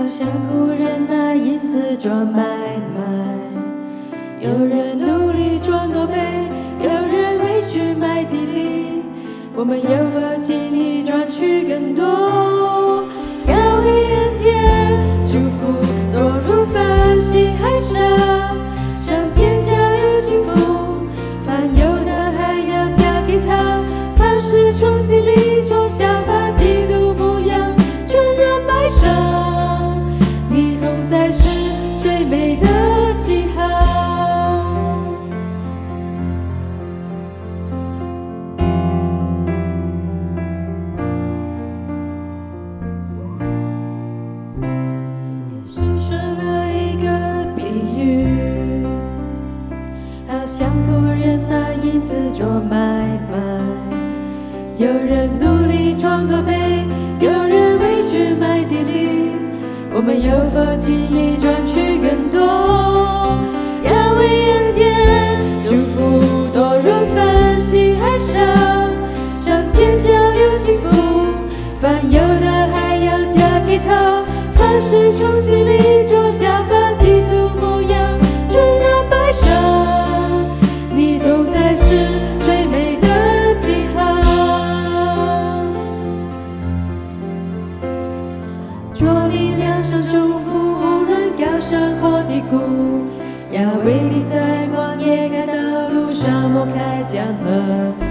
像仆人那因此做买卖，有人努力赚多倍，有人委屈卖地利，我们有何尽力赚取更多？要为恩典祝福多如繁星海上，上天下有幸福，凡有的还要加给他，凡事从心里做，效法基督模样，全然摆上，你同在是最美的记号。耶稣说了一个比喻，好像仆人拿银子做买卖，有人努力赚多倍，有人委屈卖地利，我们有否尽力赚取更多？要为恩典祝福多如繁星海上，上天下有幸福，凡有的还要加给他，凡事从心里做，效法基督模样，全然摆上，你同在是最美的记号。做你梁上中铺，无论高山或低谷，要为你在旷野开道路，沙漠开江河。